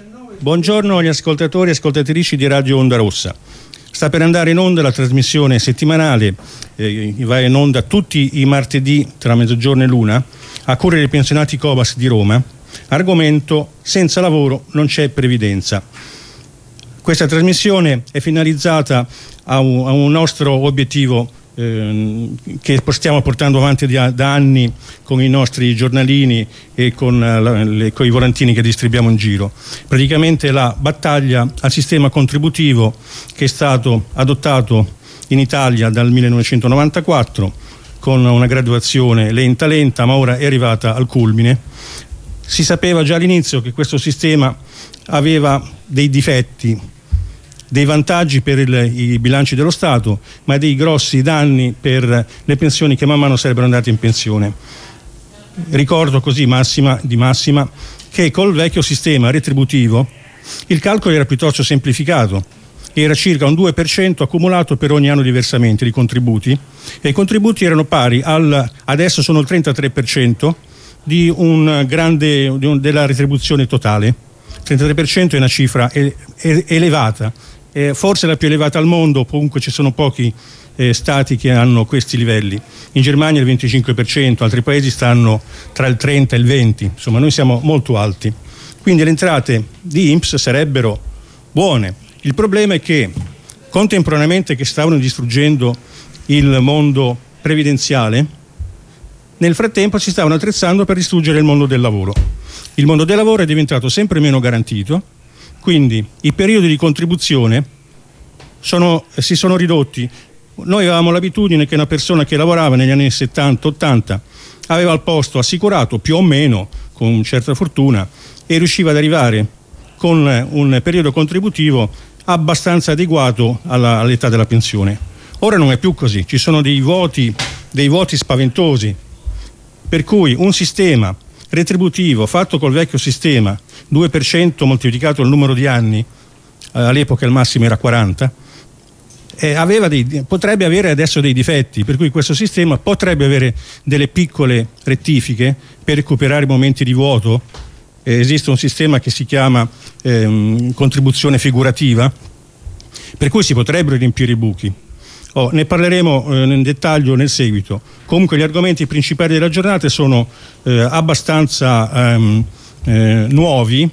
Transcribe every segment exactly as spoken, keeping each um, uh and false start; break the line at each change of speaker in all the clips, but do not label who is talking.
Buongiorno agli ascoltatori e ascoltatrici di Radio Onda Rossa. Sta per andare in onda la trasmissione settimanale, eh, va in onda tutti i martedì tra mezzogiorno e l'una, a cura dei pensionati Cobas di Roma. Argomento: senza lavoro non c'è previdenza. Questa trasmissione è finalizzata a un, a un nostro obiettivo eh, che stiamo portando avanti da, da anni con i nostri giornalini e con, la, le, con i volantini che distribuiamo in giro. Praticamente la battaglia al sistema contributivo che è stato adottato in Italia dal millenovecentonovantaquattro con una graduazione lenta lenta, ma ora è arrivata al culmine. Si sapeva già all'inizio che questo sistema aveva dei difetti, dei vantaggi per il, i bilanci dello Stato, ma dei grossi danni per le pensioni che man mano sarebbero andate in pensione. Ricordo così massima, di massima che col vecchio sistema retributivo il calcolo era piuttosto semplificato, era circa un due per cento accumulato per ogni anno di versamenti di contributi, e i contributi erano pari al, adesso sono il trentatré per cento di un grande, di un, della retribuzione totale. trentatré per cento è una cifra e, e, elevata, eh, forse la più elevata al mondo. Comunque ci sono pochi eh, stati che hanno questi livelli. In Germania il venticinque per cento, altri paesi stanno tra il trenta e il venti, insomma noi siamo molto alti, quindi le entrate di I N P S sarebbero buone. Il problema è che contemporaneamente che stavano distruggendo il mondo previdenziale, nel frattempo si stavano attrezzando per distruggere il mondo del lavoro. Il mondo del lavoro è diventato sempre meno garantito, quindi i periodi di contribuzione sono, si sono ridotti. Noi avevamo l'abitudine che una persona che lavorava negli anni settanta ottanta aveva il posto assicurato più o meno con certa fortuna e riusciva ad arrivare con un periodo contributivo abbastanza adeguato alla, all'età della pensione. Ora non è più così, ci sono dei voti, dei voti spaventosi, per cui un sistema retributivo fatto col vecchio sistema, due per cento moltiplicato il numero di anni, eh, all'epoca il massimo era quaranta, eh, aveva dei, potrebbe avere adesso dei difetti, per cui questo sistema potrebbe avere delle piccole rettifiche per recuperare momenti di vuoto. Eh, esiste un sistema che si chiama ehm, contribuzione figurativa, per cui si potrebbero riempire i buchi. Oh, ne parleremo eh, nel dettaglio nel seguito. Comunque gli argomenti principali della giornata sono eh, abbastanza ehm, eh, nuovi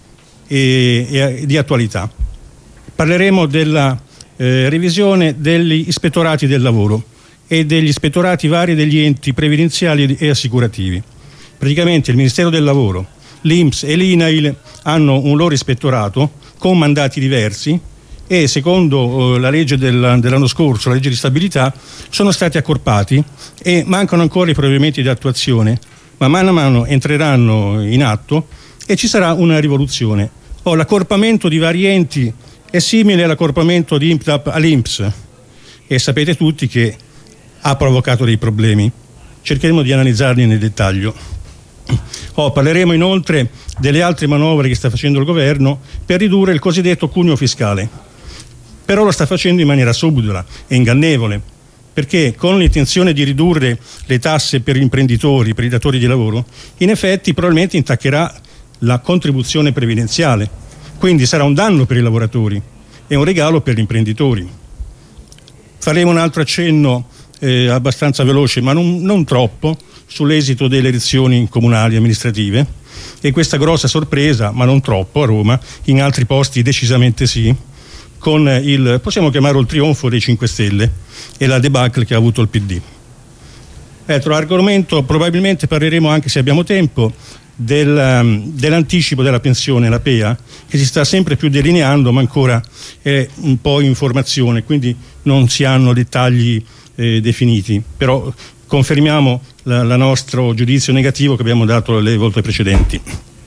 e, e di attualità. Parleremo della eh, revisione degli ispettorati del lavoro e degli ispettorati vari degli enti previdenziali e assicurativi. Praticamente il Ministero del Lavoro, l'I N P S e l'I N A I L hanno un loro ispettorato con mandati diversi e secondo eh, la legge del, dell'anno scorso, la legge di stabilità, sono stati accorpati e mancano ancora i provvedimenti di attuazione, ma mano a mano entreranno in atto e ci sarà una rivoluzione. Oh, l'accorpamento di vari enti è simile all'accorpamento di I N P D A P all'I N P S e sapete tutti che ha provocato dei problemi. Cercheremo di analizzarli nel dettaglio. Oh, parleremo inoltre delle altre manovre che sta facendo il governo per ridurre il cosiddetto cuneo fiscale, però lo sta facendo in maniera subdola e ingannevole, perché con l'intenzione di ridurre le tasse per gli imprenditori, per i datori di lavoro, in effetti probabilmente intaccherà la contribuzione previdenziale, quindi sarà un danno per i lavoratori e un regalo per gli imprenditori. Faremo un altro accenno eh, abbastanza veloce, ma non, non troppo, sull'esito delle elezioni comunali amministrative e questa grossa sorpresa, ma non troppo, a Roma, in altri posti decisamente sì, con il, possiamo chiamarlo il trionfo dei cinque Stelle e la debacle che ha avuto il P D. Altro argomento, probabilmente parleremo, anche se abbiamo tempo, del, dell'anticipo della pensione, la P E A, che si sta sempre più delineando, ma ancora è un po' in formazione, quindi non si hanno dettagli eh, definiti, però confermiamo il nostro giudizio negativo che abbiamo dato le volte precedenti.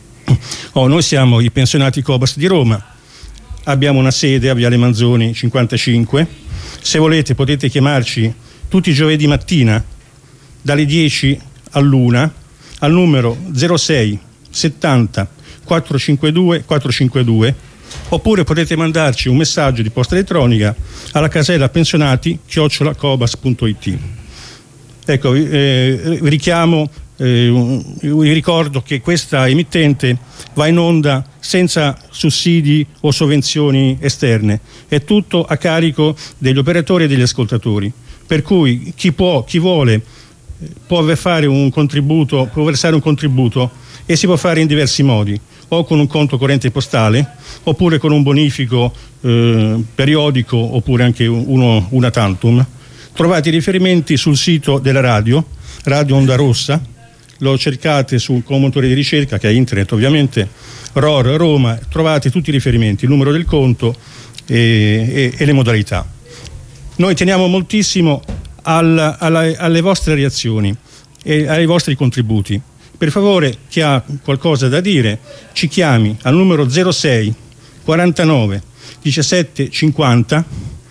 Oh, noi siamo i pensionati Cobas di Roma, abbiamo una sede a Viale Manzoni cinquantacinque, se volete potete chiamarci tutti i giovedì mattina dalle dieci all'una al numero zero sei settanta quattrocentocinquantadue quattrocentocinquantadue, oppure potete mandarci un messaggio di posta elettronica alla casella pensionati chiocciola cobas punto it. Ecco, eh, richiamo Eh, vi ricordo che questa emittente va in onda senza sussidi o sovvenzioni esterne, è tutto a carico degli operatori e degli ascoltatori, per cui chi può, chi vuole può fare un contributo, può versare un contributo, e si può fare in diversi modi, o con un conto corrente postale, oppure con un bonifico eh, periodico, oppure anche uno una tantum. Trovate i riferimenti sul sito della radio, Radio Onda Rossa, lo cercate su, con un motore di ricerca che è internet ovviamente, R O R Roma, trovate tutti i riferimenti, il numero del conto e, e, e le modalità. Noi teniamo moltissimo al, alla, alle vostre reazioni e ai vostri contributi. Per favore, chi ha qualcosa da dire ci chiami al numero zero sei quarantanove diciassette cinquanta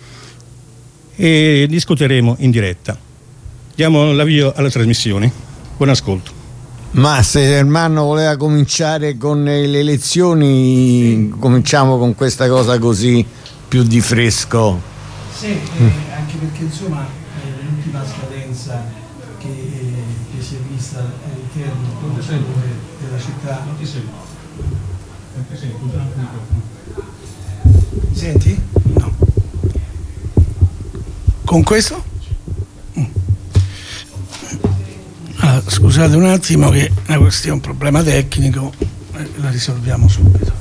e discuteremo in diretta. Diamo l'avvio alla trasmissione. Buon ascolto.
Ma se Ermanno voleva cominciare con le elezioni, cominciamo con questa cosa così più di fresco.
Sì, eh, anche perché insomma eh, l'ultima scadenza che, eh, che si è vista all'interno della città. Non ti sento. Non ti sento. Senti? No. Con questo? Ah, scusate un attimo che è una questione, un problema tecnico, eh, la risolviamo subito.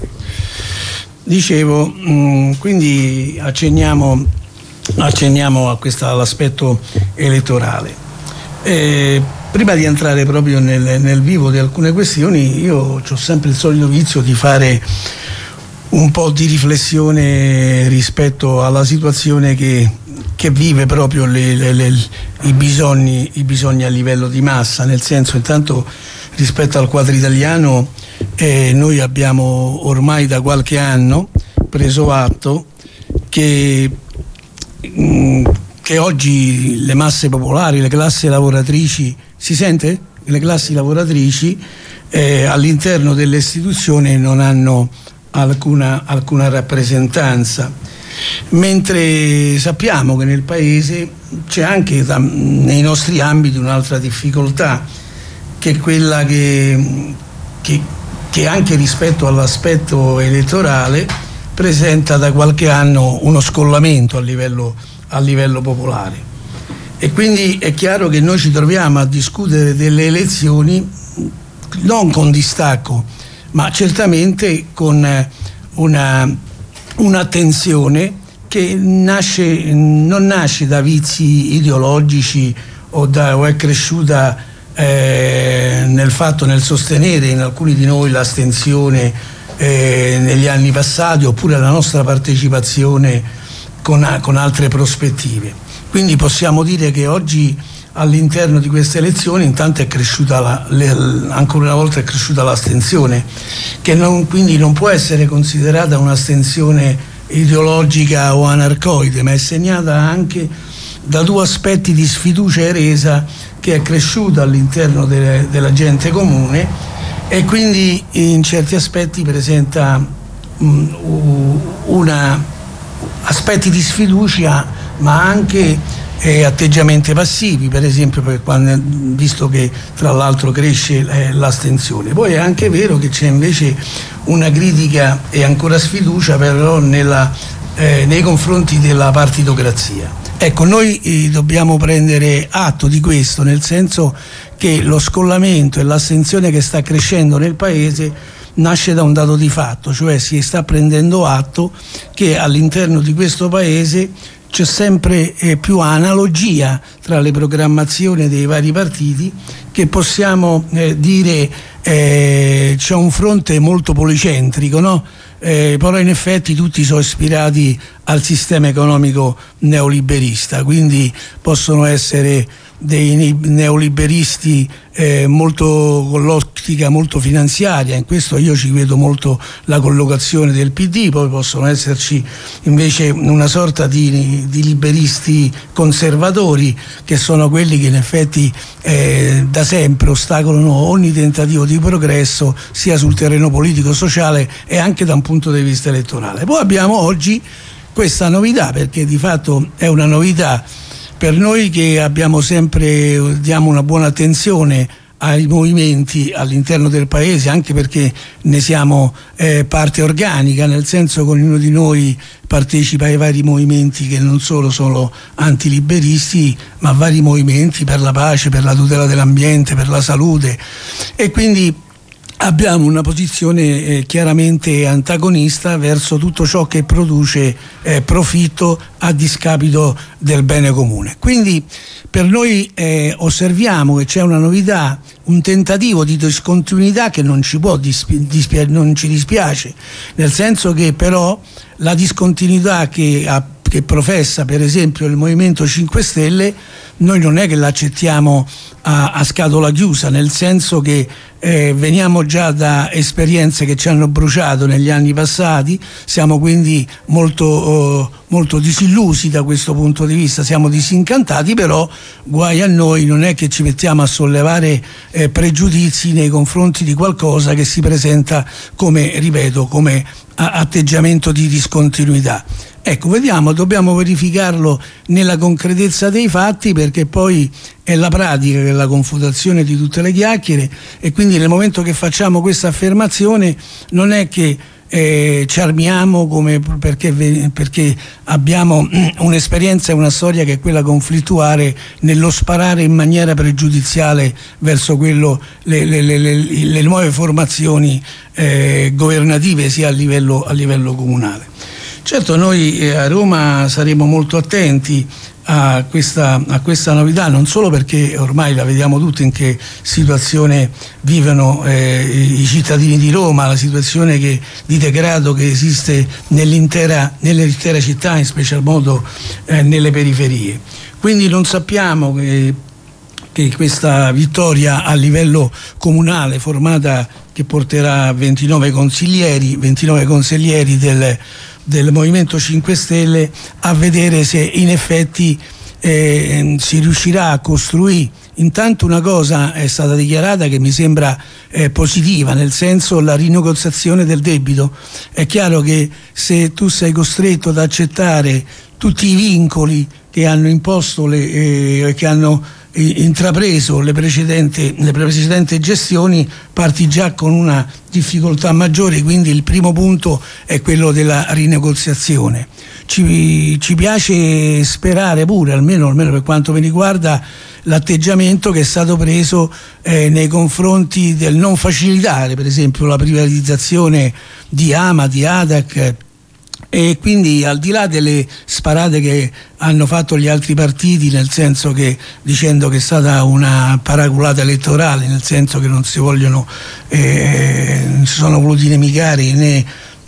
Dicevo, mh, quindi accenniamo, accenniamo a questo, all'aspetto elettorale. Eh, prima di entrare proprio nel, nel vivo di alcune questioni, io ho sempre il solito vizio di fare un po' di riflessione rispetto alla situazione che, che vive proprio le, le, le, i, bisogni, i bisogni a livello di massa, nel senso, intanto rispetto al quadro italiano eh, noi abbiamo ormai da qualche anno preso atto che, mh, che oggi le masse popolari, le classi lavoratrici, si sente? Le classi lavoratrici eh, all'interno delle istituzioni non hanno alcuna, alcuna rappresentanza, mentre sappiamo che nel paese c'è anche da, nei nostri ambiti un'altra difficoltà, che è quella che, che, che anche rispetto all'aspetto elettorale presenta da qualche anno uno scollamento a livello, a livello popolare, e quindi è chiaro che noi ci troviamo a discutere delle elezioni non con distacco, ma certamente con una, un'attenzione che nasce, non nasce da vizi ideologici o, da, o è cresciuta eh, nel fatto, nel sostenere in alcuni di noi l'astensione eh, negli anni passati, oppure la nostra partecipazione con, con altre prospettive. Quindi possiamo dire che oggi all'interno di queste elezioni intanto è cresciuta la, le, ancora una volta è cresciuta l'astensione, che non, quindi non può essere considerata un'astensione ideologica o anarcoide, ma è segnata anche da due aspetti di sfiducia e resa che è cresciuta all'interno de, della gente comune, e quindi in certi aspetti presenta um, una, aspetti di sfiducia, ma anche Eh, atteggiamenti passivi, per esempio, per quando, visto che tra l'altro cresce eh, l'astensione. Poi è anche vero che c'è invece una critica e ancora sfiducia però nella, eh, nei confronti della partitocrazia. Ecco, noi eh, dobbiamo prendere atto di questo, nel senso che lo scollamento e l'astensione che sta crescendo nel Paese nasce da un dato di fatto, cioè si sta prendendo atto che all'interno di questo Paese c'è sempre eh, più analogia tra le programmazioni dei vari partiti, che possiamo eh, dire eh, c'è un fronte molto policentrico, no? Eh, però in effetti tutti sono ispirati al sistema economico neoliberista, quindi possono essere dei neoliberisti eh, molto con l'ottica molto finanziaria. In questo io ci vedo molto la collocazione del P D. Poi possono esserci invece una sorta di, di liberisti conservatori, che sono quelli che in effetti eh, da sempre ostacolano ogni tentativo di progresso sia sul terreno politico, sociale e anche da un punto di vista elettorale. Poi abbiamo oggi questa novità, perché di fatto è una novità per noi che abbiamo sempre, diamo una buona attenzione ai movimenti all'interno del paese, anche perché ne siamo eh, parte organica, nel senso che ognuno di noi partecipa ai vari movimenti che non solo sono antiliberisti, ma vari movimenti per la pace, per la tutela dell'ambiente, per la salute, e quindi abbiamo una posizione eh, chiaramente antagonista verso tutto ciò che produce eh, profitto a discapito del bene comune. Quindi per noi eh, osserviamo che c'è una novità, un tentativo di discontinuità che non ci può dispi- dispia- non ci dispiace, nel senso che però la discontinuità che, ha, che professa per esempio il Movimento cinque Stelle noi non è che l'accettiamo a, a scatola chiusa, nel senso che eh, veniamo già da esperienze che ci hanno bruciato negli anni passati, siamo quindi molto, oh, molto disillusi da questo punto di vista, siamo disincantati, però guai a noi, non è che ci mettiamo a sollevare eh, pregiudizi nei confronti di qualcosa che si presenta come, ripeto, come a, atteggiamento di discontinuità. Ecco, vediamo, dobbiamo verificarlo nella concretezza dei fatti, perché poi è la pratica che è la confutazione di tutte le chiacchiere, e quindi nel momento che facciamo questa affermazione non è che eh, ci armiamo come perché, perché abbiamo un'esperienza e una storia che è quella conflittuale nello sparare in maniera pregiudiziale verso quello, le, le, le, le, le nuove formazioni eh, governative sia a livello, a livello comunale. Certo, noi a Roma saremo molto attenti a questa, a questa novità, non solo perché ormai la vediamo tutti in che situazione vivono eh, i cittadini di Roma, la situazione che, di degrado che esiste nell'intera, nell'intera città, in special modo eh, nelle periferie. Quindi non sappiamo che, che questa vittoria a livello comunale, formata che porterà ventinove consiglieri, ventinove consiglieri del del Movimento cinque Stelle, a vedere se in effetti eh, si riuscirà a costruire. Intanto una cosa è stata dichiarata che mi sembra eh, positiva, nel senso la rinegoziazione del debito. È chiaro che se tu sei costretto ad accettare tutti i vincoli che hanno imposto le, eh, che hanno intrapreso le precedenti, le precedenti gestioni, parti già con una difficoltà maggiore, quindi il primo punto è quello della rinegoziazione. Ci, ci piace sperare pure, almeno, almeno per quanto mi riguarda, l'atteggiamento che è stato preso eh, nei confronti del non facilitare per esempio la privatizzazione di Ama, di Adac, e quindi al di là delle sparate che hanno fatto gli altri partiti, nel senso che dicendo che è stata una paraculata elettorale, nel senso che non si vogliono eh, non si sono voluti inimicare né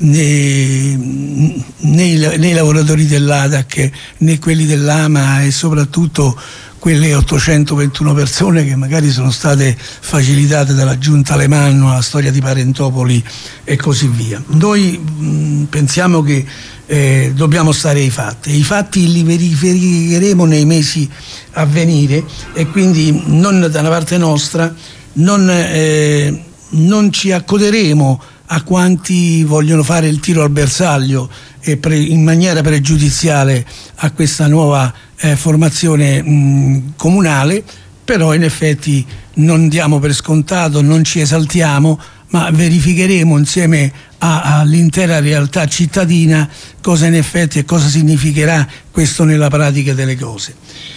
Né, né, i, né i lavoratori dell'A D A C né quelli dell'Ama, e soprattutto quelle ottocentoventuno persone che magari sono state facilitate dalla giunta Alemanno, la storia di Parentopoli e così via. Noi mh, pensiamo che eh, dobbiamo stare ai fatti, i fatti li verificheremo nei mesi a venire, e quindi non da una parte nostra non, eh, non ci accoderemo a quanti vogliono fare il tiro al bersaglio e pre, in maniera pregiudiziale a questa nuova eh, formazione mh, comunale, però in effetti non diamo per scontato, non ci esaltiamo, ma verificheremo insieme a, all'intera realtà cittadina cosa in effetti e cosa significherà questo nella pratica delle cose.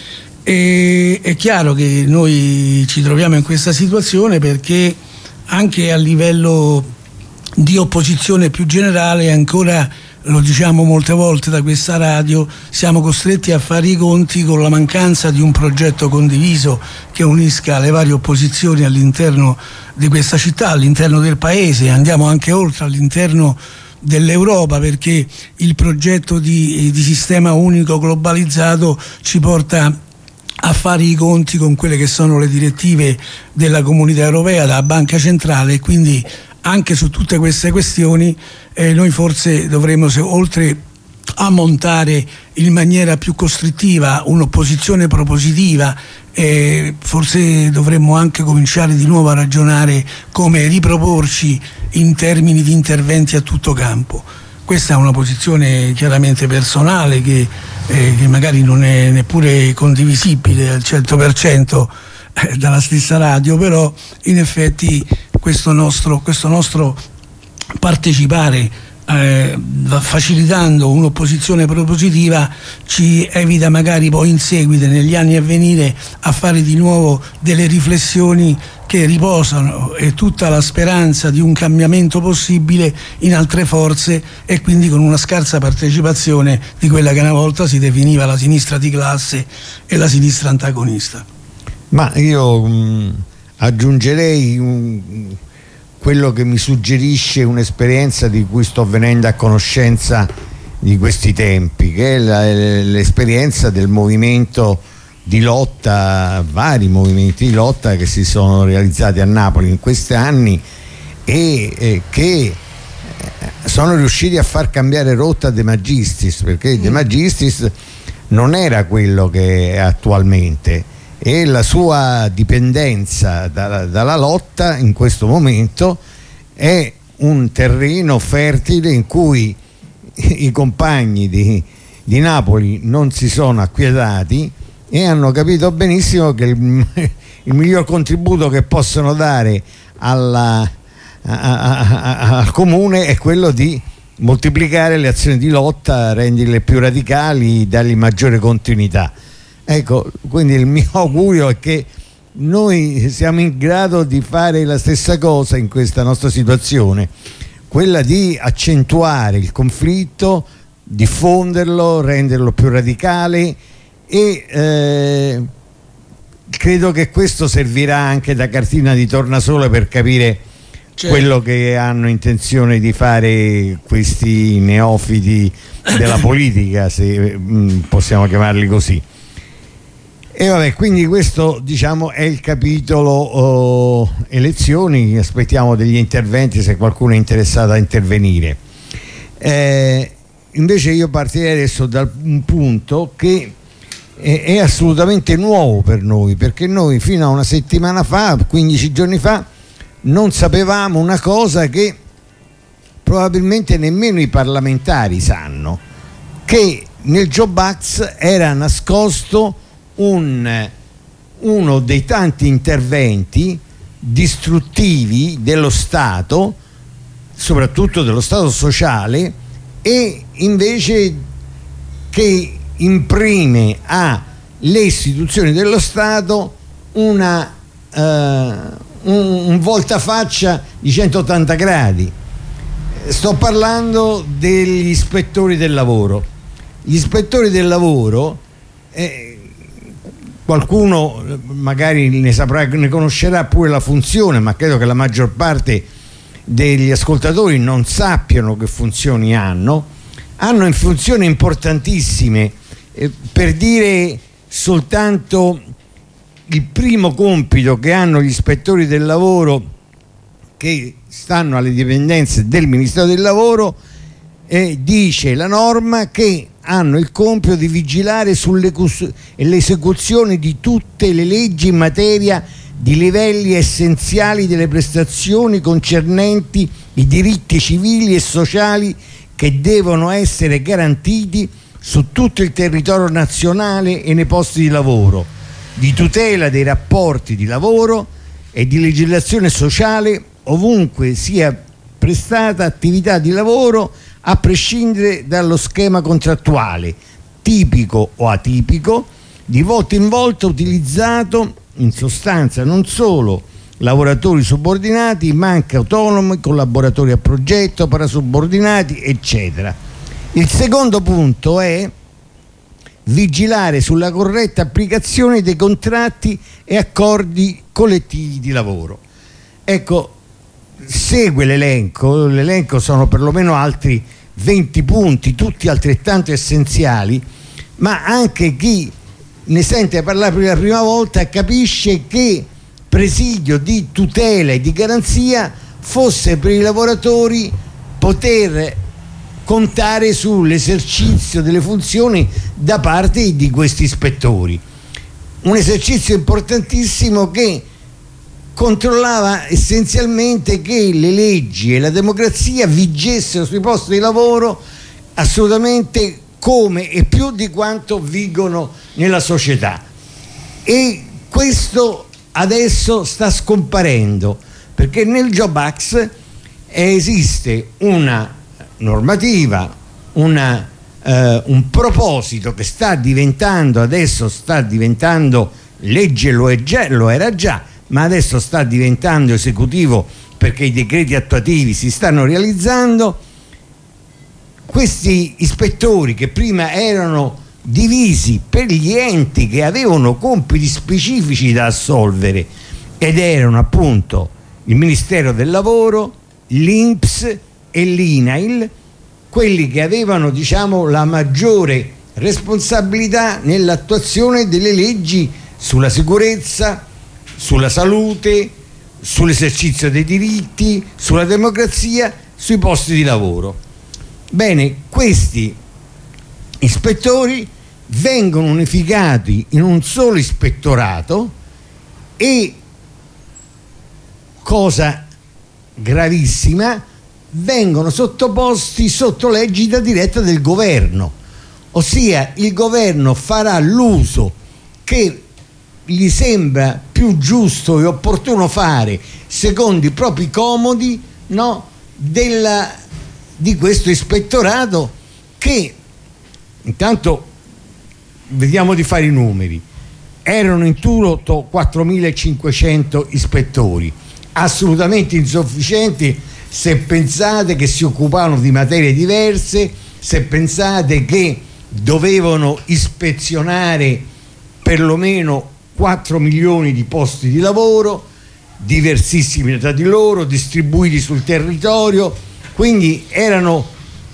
E, è chiaro che noi ci troviamo in questa situazione perché anche a livello di opposizione più generale, ancora lo diciamo molte volte da questa radio, siamo costretti a fare i conti con la mancanza di un progetto condiviso che unisca le varie opposizioni all'interno di questa città, all'interno del paese, andiamo anche oltre, all'interno dell'Europa, perché il progetto di, di sistema unico globalizzato ci porta a fare i conti con quelle che sono le direttive della Comunità Europea, della Banca Centrale, e quindi anche su tutte queste questioni eh, noi forse dovremmo, se, oltre a montare in maniera più costrittiva un'opposizione propositiva, eh, forse dovremmo anche cominciare di nuovo a ragionare come riproporci in termini di interventi a tutto campo. Questa è una posizione chiaramente personale che, eh, che magari non è neppure condivisibile al cento per cento eh, dalla stessa radio, però in effetti questo nostro, questo nostro partecipare Eh, facilitando un'opposizione propositiva ci evita magari poi in seguito negli anni a venire a fare di nuovo delle riflessioni che riposano e tutta la speranza di un cambiamento possibile in altre forze, e quindi con una scarsa partecipazione di quella che una volta si definiva la sinistra di classe e la sinistra antagonista.
Ma io mh, aggiungerei un quello che mi suggerisce un'esperienza di cui sto venendo a conoscenza di questi tempi, che è la, l'esperienza del movimento di lotta, vari movimenti di lotta che si sono realizzati a Napoli in questi anni e, e che sono riusciti a far cambiare rotta De Magistris, perché De Magistris non era quello che è attualmente, e la sua dipendenza dalla, dalla lotta in questo momento è un terreno fertile in cui i compagni di, di Napoli non si sono acquietati e hanno capito benissimo che il, il miglior contributo che possono dare alla, a, a, a, al comune è quello di moltiplicare le azioni di lotta, renderle più radicali, dargli maggiore continuità. Ecco, quindi il mio augurio è che noi siamo in grado di fare la stessa cosa in questa nostra situazione, quella di accentuare il conflitto, diffonderlo, renderlo più radicale, e eh, credo che questo servirà anche da cartina di tornasole per capire certo. quello che hanno intenzione di fare questi neofiti della politica, se mh, possiamo chiamarli così. E vabbè, quindi questo, diciamo, è il capitolo oh, elezioni. Aspettiamo degli interventi se qualcuno è interessato a intervenire. Eh, invece io partirei adesso da un punto che è, è assolutamente nuovo per noi, perché noi fino a una settimana fa, quindici giorni fa, non sapevamo una cosa che probabilmente nemmeno i parlamentari sanno, che nel Jobs Act era nascosto Un, uno dei tanti interventi distruttivi dello Stato, soprattutto dello Stato sociale, e invece che imprime alle istituzioni dello Stato una, uh, un, un voltafaccia di centottanta gradi. Sto parlando degli ispettori del lavoro. Gli ispettori del lavoro, eh, qualcuno magari ne saprà, ne conoscerà pure la funzione, ma credo che la maggior parte degli ascoltatori non sappiano che funzioni hanno. Hanno in funzioni importantissime, eh, per dire soltanto il primo compito che hanno gli ispettori del lavoro, che stanno alle dipendenze del Ministero del Lavoro, eh, dice la norma che hanno il compito di vigilare sull'esecuzione di tutte le leggi in materia di livelli essenziali delle prestazioni concernenti i diritti civili e sociali che devono essere garantiti su tutto il territorio nazionale e nei posti di lavoro, di tutela dei rapporti di lavoro e di legislazione sociale ovunque sia prestata attività di lavoro, a prescindere dallo schema contrattuale, tipico o atipico, di volta in volta utilizzato in sostanza non solo lavoratori subordinati, ma anche autonomi, collaboratori a progetto, parasubordinati, eccetera. Il secondo punto è vigilare sulla corretta applicazione dei contratti e accordi collettivi di lavoro. Ecco, segue l'elenco, l'elenco sono perlomeno altri venti punti, tutti altrettanto essenziali, ma anche chi ne sente parlare per la prima volta capisce che presidio di tutela e di garanzia fosse per i lavoratori poter contare sull'esercizio delle funzioni da parte di questi ispettori. Un esercizio importantissimo che controllava essenzialmente che le leggi e la democrazia vigessero sui posti di lavoro assolutamente come e più di quanto vigono nella società. E questo adesso sta scomparendo, perché nel Job Act esiste una normativa, una, eh, un proposito che sta diventando, adesso sta diventando legge, lo, è già, lo era già, ma adesso sta diventando esecutivo perché i decreti attuativi si stanno realizzando. Questi ispettori che prima erano divisi per gli enti che avevano compiti specifici da assolvere ed erano appunto il Ministero del Lavoro, l'I N P S e l'I N A I L, quelli che avevano, diciamo, la maggiore responsabilità nell'attuazione delle leggi sulla sicurezza, sulla salute, sull'esercizio dei diritti, sulla democrazia, sui posti di lavoro. Bene, questi ispettori vengono unificati in un solo ispettorato e, cosa gravissima, vengono sottoposti sotto l'egida diretta del governo, ossia il governo farà l'uso che gli sembra più giusto e opportuno fare secondo i propri comodi, no, della, di questo ispettorato, che intanto vediamo di fare i numeri. Erano in tutto quattromilacinquecento ispettori, assolutamente insufficienti se pensate che si occupavano di materie diverse, se pensate che dovevano ispezionare perlomeno quattro milioni di posti di lavoro, diversissimi tra di loro, distribuiti sul territorio. Quindi erano,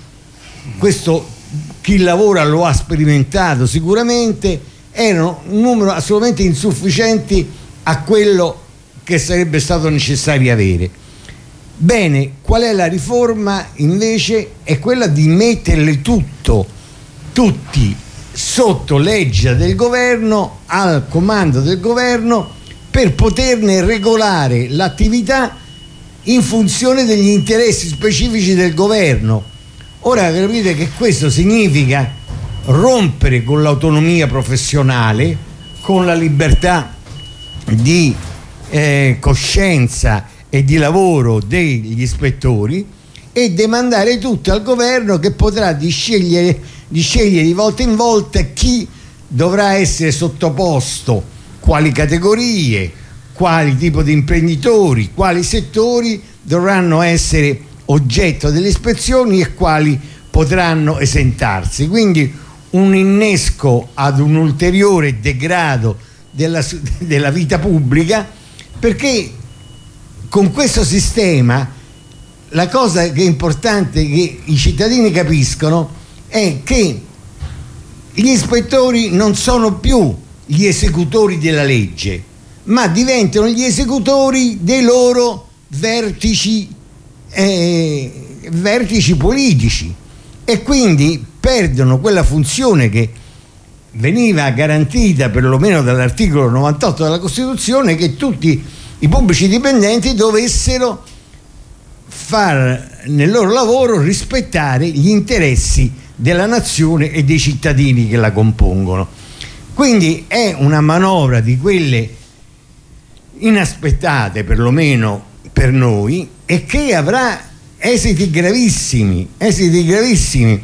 questo chi lavora lo ha sperimentato sicuramente, erano un numero assolutamente insufficienti a quello che sarebbe stato necessario avere. Bene, qual è la riforma invece? È quella di metterle tutto, tutti sotto l'egida del governo, al comando del governo, per poterne regolare l'attività in funzione degli interessi specifici del governo. Ora capite che questo significa rompere con l'autonomia professionale, con la libertà di eh, coscienza e di lavoro degli ispettori, e demandare tutto al governo, che potrà di scegliere, di scegliere di volta in volta chi dovrà essere sottoposto, quali categorie, quali tipo di imprenditori, quali settori dovranno essere oggetto delle ispezioni e quali potranno esentarsi. Quindi un innesco ad un ulteriore degrado della, della vita pubblica, perché con questo sistema la cosa che è importante che i cittadini capiscono è che gli ispettori non sono più gli esecutori della legge, ma diventano gli esecutori dei loro vertici, eh, vertici politici, e quindi perdono quella funzione che veniva garantita perlomeno dall'articolo novantotto della Costituzione, che tutti i pubblici dipendenti dovessero far nel loro lavoro rispettare gli interessi della nazione e dei cittadini che la compongono. Quindi è una manovra di quelle inaspettate, perlomeno per noi, e che avrà esiti gravissimi, esiti gravissimi.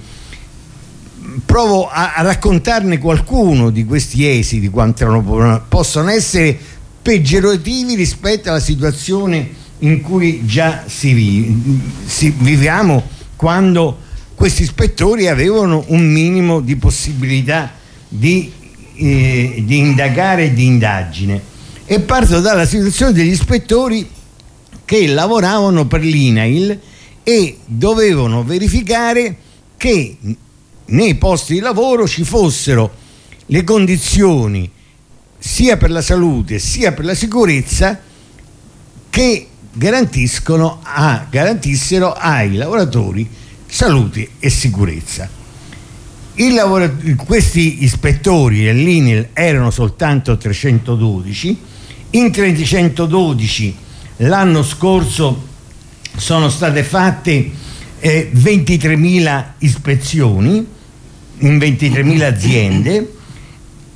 Provo a, a raccontarne qualcuno di questi esiti, quanto possono essere peggiorativi rispetto alla situazione in cui già si, vi, si viviamo, quando questi ispettori avevano un minimo di possibilità di, eh, di indagare e di indagine. E parto dalla situazione degli ispettori che lavoravano per l'I N A I L e dovevano verificare che nei posti di lavoro ci fossero le condizioni sia per la salute sia per la sicurezza che garantiscono a, garantissero ai lavoratori salute e sicurezza. Il lavoro, questi ispettori dell'I N A I L erano soltanto trecentododici. In trecentododici l'anno scorso sono state fatte eh, ventitremila ispezioni in ventitremila aziende,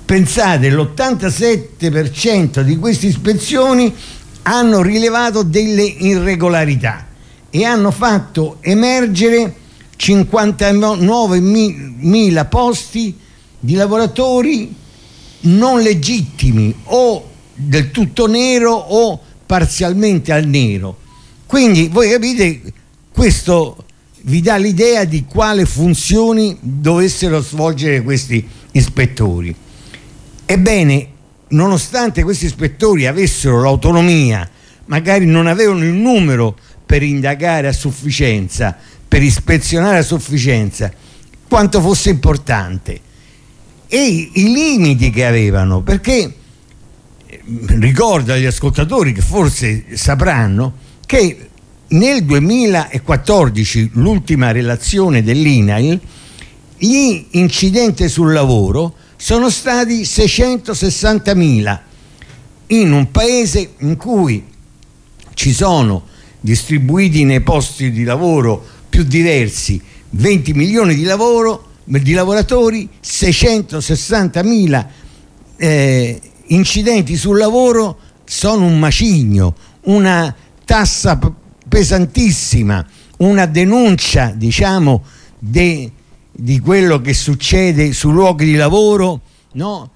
pensate, l'ottantasette per cento di queste ispezioni hanno rilevato delle irregolarità e hanno fatto emergere cinquantanovemila posti di lavoratori non legittimi o del tutto nero o parzialmente al nero. Quindi voi capite, questo vi dà l'idea di quale funzioni dovessero svolgere questi ispettori. Ebbene, nonostante questi ispettori avessero l'autonomia, magari non avevano il numero per indagare a sufficienza, per ispezionare a sufficienza, quanto fosse importante, e i limiti che avevano, perché ricordo agli ascoltatori che forse sapranno che nel duemilaquattordici, l'ultima relazione dell'I N A I L, gli incidenti sul lavoro sono stati seicentosessantamila in un paese in cui ci sono distribuiti nei posti di lavoro più diversi venti milioni di, lavoro, di lavoratori, seicentosessantamila eh, incidenti sul lavoro sono un macigno, una tassa pesantissima, una denuncia, diciamo, de, di quello che succede sui luoghi di lavoro, no?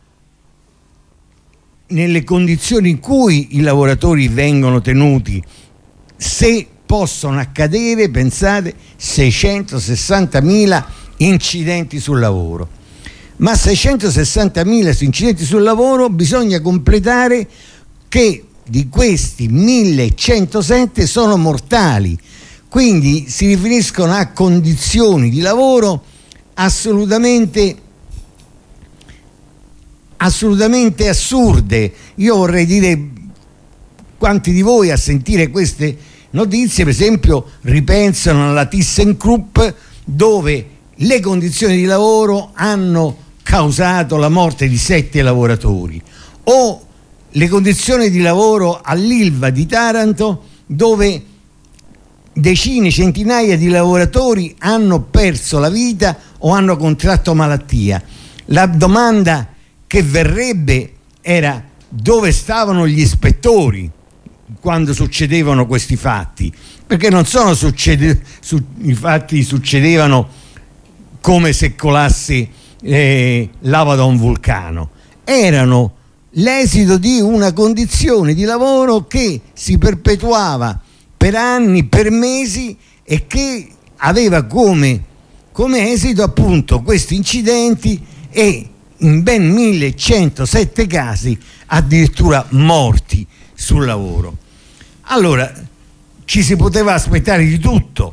Nelle condizioni in cui i lavoratori vengono tenuti, se possono accadere, pensate, seicentosessantamila incidenti sul lavoro. Ma seicentosessantamila incidenti sul lavoro bisogna completare che di questi millecentosette sono mortali, quindi si riferiscono a condizioni di lavoro assolutamente assolutamente assurde. Io vorrei dire, quanti di voi a sentire queste notizie per esempio ripensano alla ThyssenKrupp, dove le condizioni di lavoro hanno causato la morte di sette lavoratori, o le condizioni di lavoro all'Ilva di Taranto, dove decine, centinaia di lavoratori hanno perso la vita o hanno contratto malattia. La domanda che verrebbe era: dove stavano gli ispettori quando succedevano questi fatti? Perché non sono succede, su, i fatti succedevano come se colasse eh, lava da un vulcano, erano l'esito di una condizione di lavoro che si perpetuava per anni, per mesi, e che aveva come, come esito appunto questi incidenti, e in ben millecentosette casi addirittura morti sul lavoro. Allora, ci si poteva aspettare di tutto.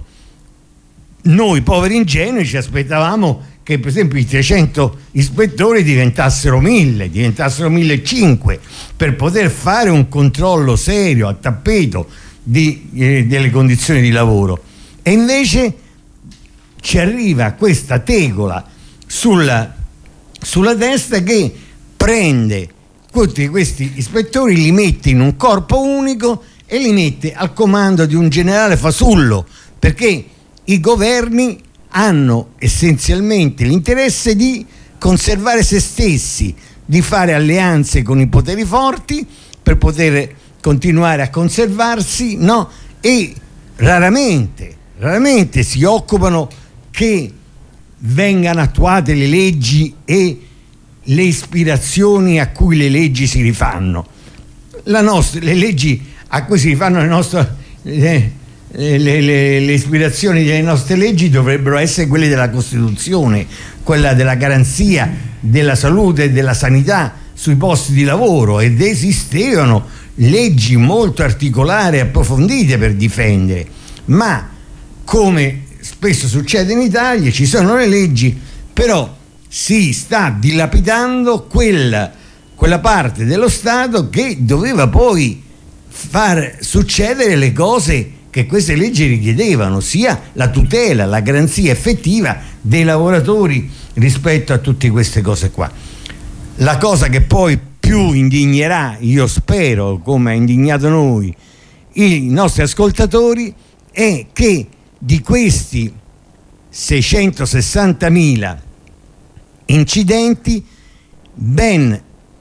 Noi poveri ingenui ci aspettavamo che per esempio i trecento ispettori diventassero mille, diventassero millecinquecento, per poter fare un controllo serio, a tappeto, di, eh, delle condizioni di lavoro. E invece ci arriva questa tegola sulla, sulla testa che prende tutti questi ispettori, li mette in un corpo unico e li mette al comando di un generale fasullo, perché i governi hanno essenzialmente l'interesse di conservare se stessi, di fare alleanze con i poteri forti per poter continuare a conservarsi, no? E raramente, raramente si occupano che vengano attuate le leggi e le ispirazioni a cui le leggi si rifanno. La nostra, le leggi a cui si rifanno le nostre eh, Le, le, le ispirazioni delle nostre leggi dovrebbero essere quelle della Costituzione, quella della garanzia della salute e della sanità sui posti di lavoro, ed esistevano leggi molto articolate e approfondite per difendere. Ma come spesso succede in Italia, ci sono le leggi, però si sta dilapidando quella, quella parte dello Stato che doveva poi far succedere le cose che queste leggi richiedevano, sia la tutela, la garanzia effettiva dei lavoratori rispetto a tutte queste cose qua. La cosa che poi più indignerà, io spero, come ha indignato noi, i nostri ascoltatori, è che di questi seicentosessantamila incidenti ben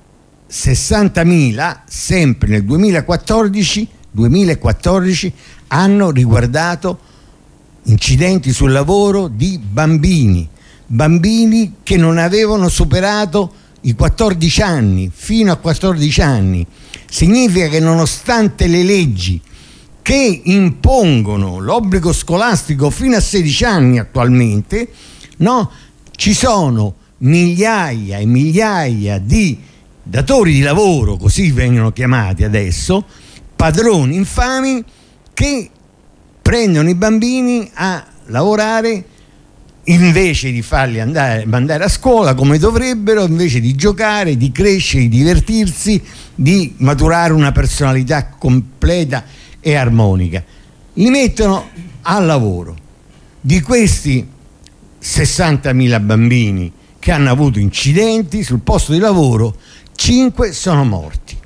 sessantamila, sempre nel duemilaquattordici, duemilaquattordici hanno riguardato incidenti sul lavoro di bambini, bambini che non avevano superato i quattordici anni, fino a quattordici anni. Significa che nonostante le leggi che impongono l'obbligo scolastico fino a sedici anni attualmente, no, ci sono migliaia e migliaia di datori di lavoro, così vengono chiamati adesso, padroni infami, che prendono i bambini a lavorare invece di farli andare, mandare a scuola come dovrebbero, invece di giocare, di crescere, di divertirsi, di maturare una personalità completa e armonica. Li mettono al lavoro. Di questi sessantamila bambini che hanno avuto incidenti sul posto di lavoro, cinque sono morti.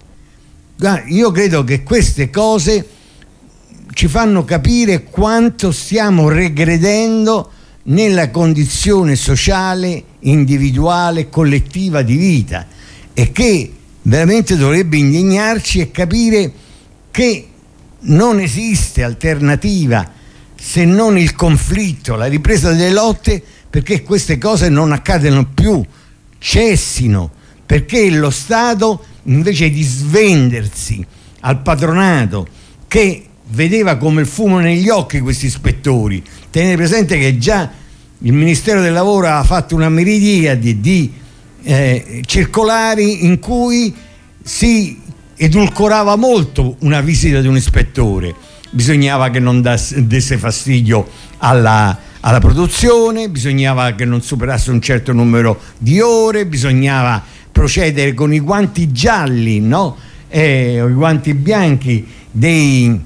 Io credo che queste cose ci fanno capire quanto stiamo regredendo nella condizione sociale, individuale, collettiva di vita, e che veramente dovrebbe indignarci e capire che non esiste alternativa se non il conflitto, la ripresa delle lotte, perché queste cose non accadano più, cessino, perché lo Stato, invece di svendersi al patronato che vedeva come il fumo negli occhi questi ispettori, tenete presente che già il Ministero del Lavoro ha fatto una miriade di eh, circolari in cui si edulcorava molto una visita di un ispettore. Bisognava che non dasse, desse fastidio alla, alla produzione, bisognava che non superasse un certo numero di ore, bisognava procedere con i guanti gialli, no? Eh, o i guanti bianchi dei,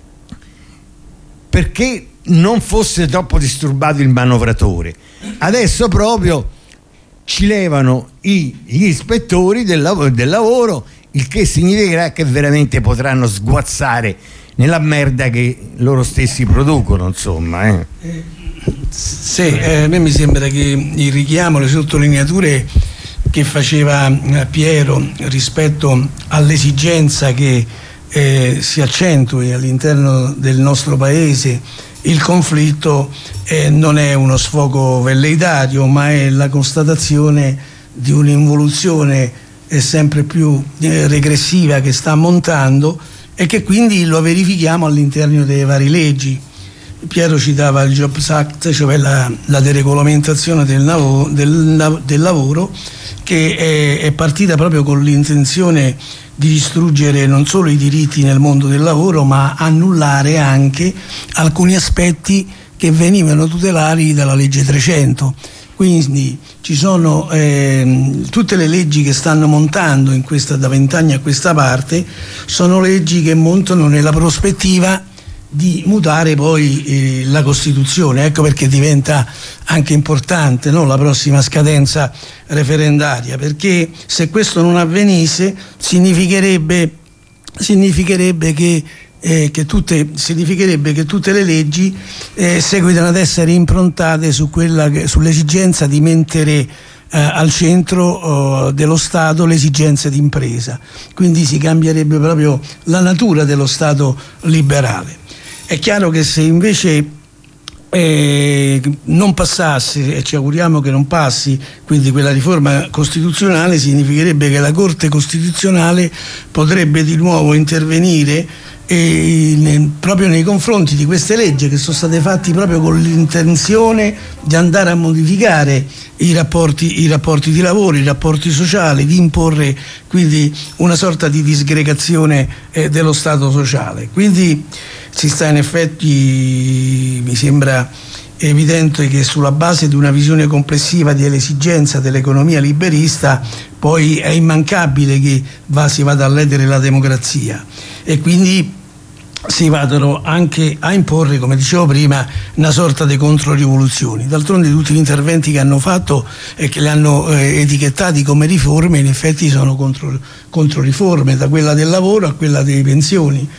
perché non fosse troppo disturbato il manovratore. Adesso proprio ci levano i, gli ispettori del lavoro, del lavoro, il che significherà che veramente potranno sguazzare nella merda che loro stessi producono, insomma. Eh.
Eh, sì, eh, a me mi sembra che il richiamo, le sottolineature che faceva Piero rispetto all'esigenza che eh, si accentui all'interno del nostro paese il conflitto eh, non è uno sfogo velleitario, ma è la constatazione di un'involuzione eh, sempre più eh, regressiva che sta montando, e che quindi lo verifichiamo all'interno delle varie leggi. Piero citava il Jobs Act, cioè la, la deregolamentazione del, lav- del, del lavoro, che è, è partita proprio con l'intenzione di distruggere non solo i diritti nel mondo del lavoro, ma annullare anche alcuni aspetti che venivano tutelati dalla legge trecento. Quindi ci sono eh, tutte le leggi che stanno montando in questa, da vent'anni a questa parte, sono leggi che montano nella prospettiva di mutare poi eh, la Costituzione. Ecco perché diventa anche importante, no, la prossima scadenza referendaria, perché se questo non avvenisse significherebbe, significherebbe che Eh, che tutte, significherebbe che tutte le leggi eh, seguitano ad essere improntate su quella che, sull'esigenza di mettere eh, al centro eh, dello Stato le esigenze di impresa. Quindi si cambierebbe proprio la natura dello Stato liberale. È chiaro che se invece eh, non passasse, e ci auguriamo che non passi, quindi quella riforma costituzionale, significherebbe che la Corte Costituzionale potrebbe di nuovo intervenire E ne, proprio nei confronti di queste leggi che sono state fatte proprio con l'intenzione di andare a modificare i rapporti, i rapporti di lavoro, i rapporti sociali, di imporre quindi una sorta di disgregazione eh, dello Stato sociale. Quindi si sta in effetti, mi sembra evidente che sulla base di una visione complessiva dell'esigenza dell'economia liberista poi è immancabile che va, si vada a ledere la democrazia, e quindi si vadano anche a imporre, come dicevo prima, una sorta di controrivoluzioni. D'altronde tutti gli interventi che hanno fatto e che le hanno eh, etichettati come riforme in effetti sono contro, controriforme, da quella del lavoro a quella delle pensioni.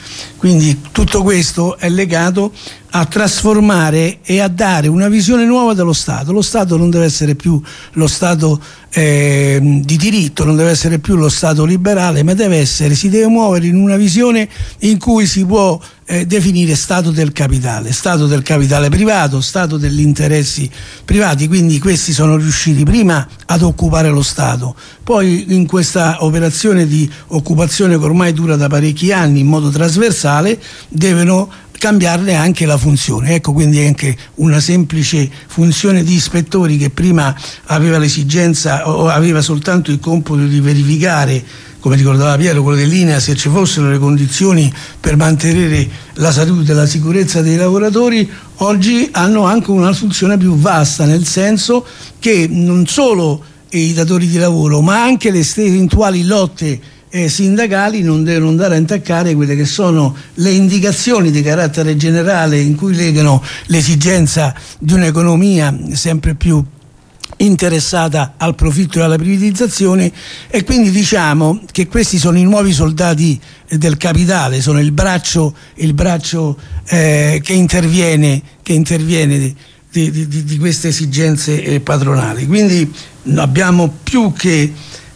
Quindi tutto questo è legato a trasformare e a dare una visione nuova dello Stato. Lo Stato non deve essere più lo Stato eh, di diritto, non deve essere più lo Stato liberale, ma deve essere, si deve muovere in una visione in cui si può eh, definire Stato del capitale, Stato del capitale privato, Stato degli interessi privati. Quindi questi sono riusciti prima ad occupare lo Stato, poi in questa operazione di occupazione che ormai dura da parecchi anni in modo trasversale devono cambiarne anche la funzione. Ecco, quindi anche una semplice funzione di ispettori che prima aveva l'esigenza o aveva soltanto il compito di verificare, come ricordava Piero, quello dell'I N A, se ci fossero le condizioni per mantenere la salute e la sicurezza dei lavoratori, oggi hanno anche una funzione più vasta, nel senso che non solo i datori di lavoro ma anche le eventuali lotte Eh, sindacali non devono andare a intaccare quelle che sono le indicazioni di carattere generale in cui legano l'esigenza di un'economia sempre più interessata al profitto e alla privatizzazione. E quindi diciamo che questi sono i nuovi soldati del capitale, sono il braccio, il braccio eh, che interviene, che interviene di, di, di, di queste esigenze eh, padronali. Quindi abbiamo più che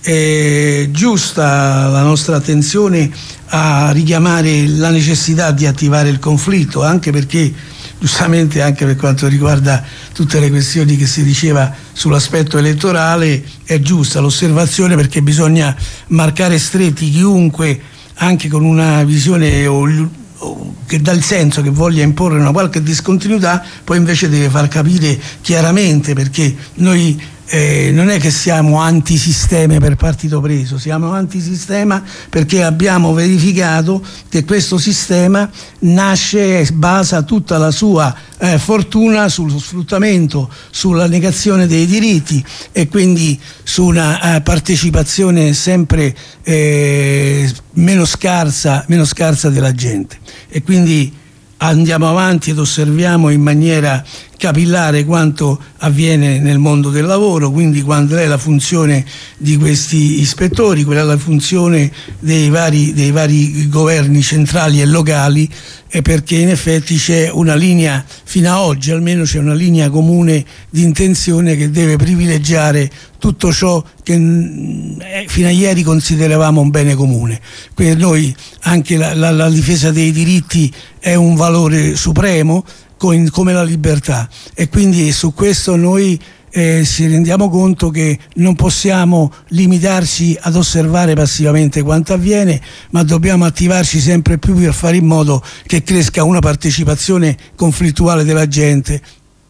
è giusta la nostra attenzione a richiamare la necessità di attivare il conflitto, anche perché giustamente, anche per quanto riguarda tutte le questioni che si diceva sull'aspetto elettorale, è giusta l'osservazione, perché bisogna marcare stretti chiunque, anche con una visione o, o, che dà il senso che voglia imporre una qualche discontinuità, poi invece deve far capire chiaramente, perché noi Eh, non è che siamo antisistema per partito preso, siamo antisistema perché abbiamo verificato che questo sistema nasce e basa tutta la sua eh, fortuna sullo sfruttamento, sulla negazione dei diritti e quindi su una eh, partecipazione sempre eh, meno scarsa, meno scarsa della gente. E quindi andiamo avanti ed osserviamo in maniera capillare quanto avviene nel mondo del lavoro, quindi qual è la funzione di questi ispettori, qual è la funzione dei vari, dei vari governi centrali e locali, e perché in effetti c'è una linea, fino a oggi almeno c'è una linea comune di intenzione che deve privilegiare tutto ciò che eh, fino a ieri consideravamo un bene comune. Quindi noi anche la, la, la difesa dei diritti è un valore supremo come la libertà, e quindi su questo noi eh, ci rendiamo conto che non possiamo limitarci ad osservare passivamente quanto avviene, ma dobbiamo attivarci sempre più per fare in modo che cresca una partecipazione conflittuale della gente.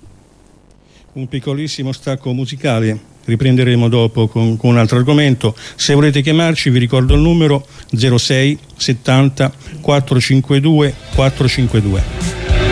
Un piccolissimo stacco musicale, riprenderemo dopo con, con un altro argomento. Se volete chiamarci vi ricordo il numero zero sei settanta quattrocentocinquantadue quattrocentocinquantadue.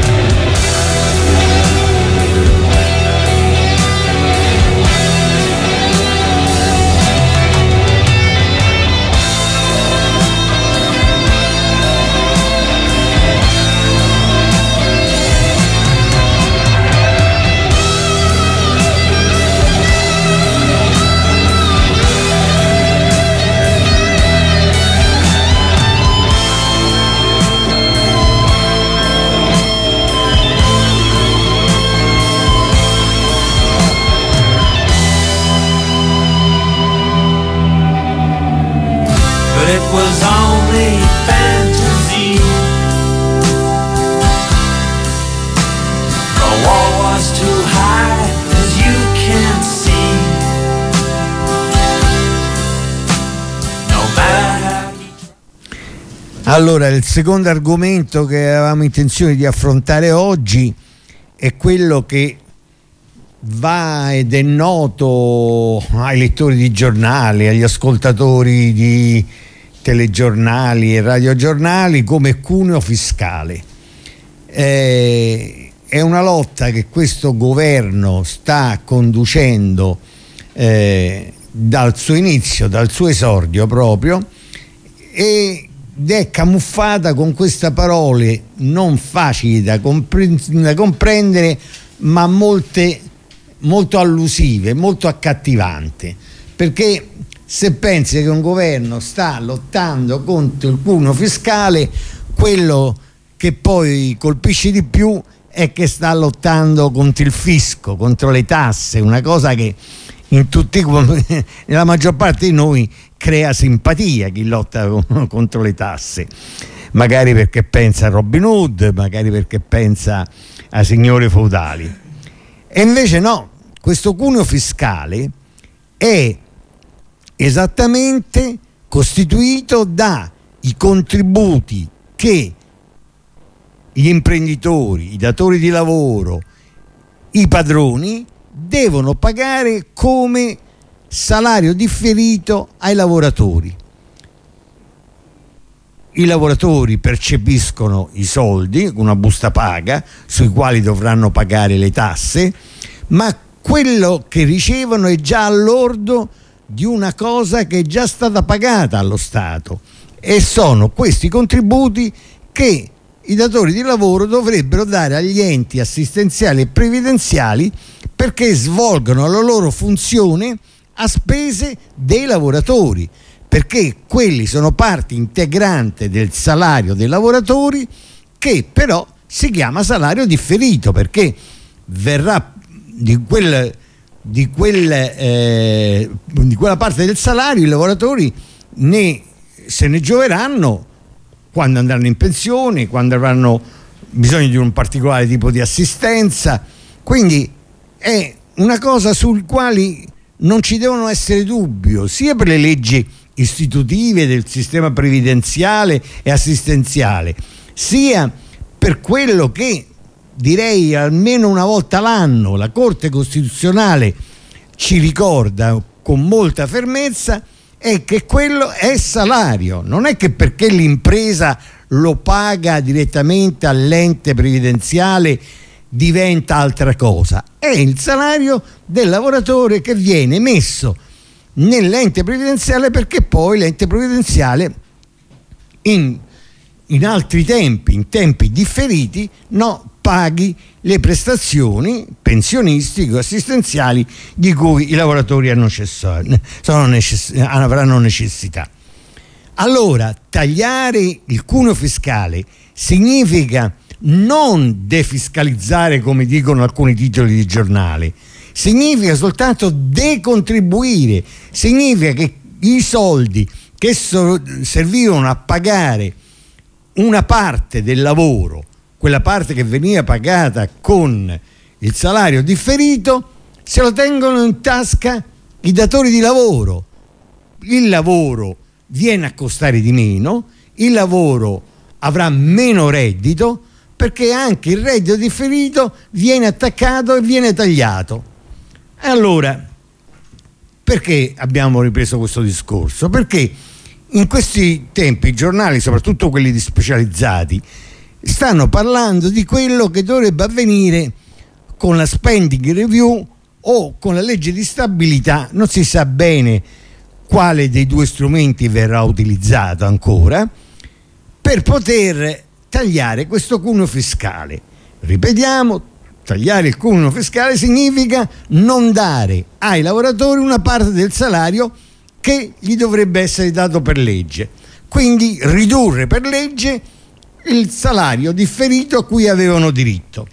Allora, il secondo argomento che avevamo intenzione di affrontare oggi è quello che va ed è noto ai lettori di giornali, agli ascoltatori di telegiornali e radiogiornali come cuneo fiscale. Eh, è una lotta che questo governo sta conducendo eh, dal suo inizio, dal suo esordio proprio, e ed è camuffata con queste parole non facili da, compre- da comprendere, ma molte, molto allusive, molto accattivanti, perché se pensi che un governo sta lottando contro il cuneo fiscale, quello che poi colpisce di più è che sta lottando contro il fisco, contro le tasse, una cosa che in tutti, nella maggior parte di noi crea simpatia, chi lotta contro le tasse, magari perché pensa a Robin Hood, magari perché pensa a signori feudali. E invece no, questo cuneo fiscale è esattamente costituito dai contributi che gli imprenditori, i datori di lavoro, i padroni devono pagare come salario differito ai lavoratori. I lavoratori percepiscono i soldi, una busta paga, sui quali dovranno pagare le tasse, ma quello che ricevono è già all'ordo di una cosa che è già stata pagata allo Stato, e sono questi contributi che i datori di lavoro dovrebbero dare agli enti assistenziali e previdenziali, perché svolgono la loro funzione a spese dei lavoratori, perché quelli sono parte integrante del salario dei lavoratori, che però si chiama salario differito, perché verrà di quel, di quel eh, di quella parte del salario i lavoratori ne, se ne gioveranno quando andranno in pensione, quando avranno bisogno di un particolare tipo di assistenza. Quindi è una cosa sul quale non ci devono essere dubbi, sia per le leggi istitutive del sistema previdenziale e assistenziale, sia per quello che, direi almeno una volta l'anno, la Corte Costituzionale ci ricorda con molta fermezza, è che quello è salario. Non è che perché l'impresa lo paga direttamente all'ente previdenziale diventa altra cosa, è il salario del lavoratore che viene messo nell'ente previdenziale, perché poi l'ente previdenziale in, in altri tempi, in tempi differiti, no, paghi le prestazioni pensionistiche o assistenziali di cui i lavoratori hanno necess- sono necess- avranno necessità. Allora, tagliare il cuneo fiscale significa non defiscalizzare, come dicono alcuni titoli di giornale, significa soltanto decontribuire, significa che i soldi che so- servivano a pagare una parte del lavoro, quella parte che veniva pagata con il salario differito, se lo tengono in tasca i datori di lavoro. Il lavoro viene a costare di meno, il lavoro avrà meno reddito, perché anche il reddito differito viene attaccato e viene tagliato. Allora, perché abbiamo ripreso questo discorso? Perché in questi tempi i giornali, soprattutto quelli specializzati, stanno parlando di quello che dovrebbe avvenire con la spending review o con la legge di stabilità. Non si sa bene quale dei due strumenti verrà utilizzato ancora per poter tagliare questo cuneo fiscale. Ripetiamo, tagliare il cuneo fiscale significa non dare ai lavoratori una parte del salario che gli dovrebbe essere dato per legge, quindi ridurre per legge il salario differito a cui avevano diritto.